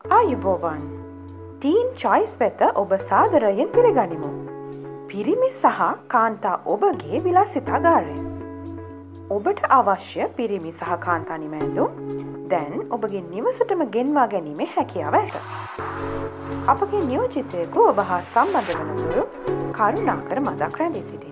ආයුබෝවන් teen choice වෙත ඔබ සාදරයෙන් පිළිගනිමු. පිරිමි සහ කාන්තා ඔබගේ විලාසිතාගාරය. ඔබට අවශ්‍ය පිරිමි සහ කාන්තා නිමැඳුම් දැන් ඔබගේ නිවසටම ගෙන්වා ගැනීමේ හැකියාව ඇත. අපගේ නියෝජිතයෙකු ඔබ හා සම්බන්ධ වනතුරු කරුණාකර මදක් රැඳී සිටින.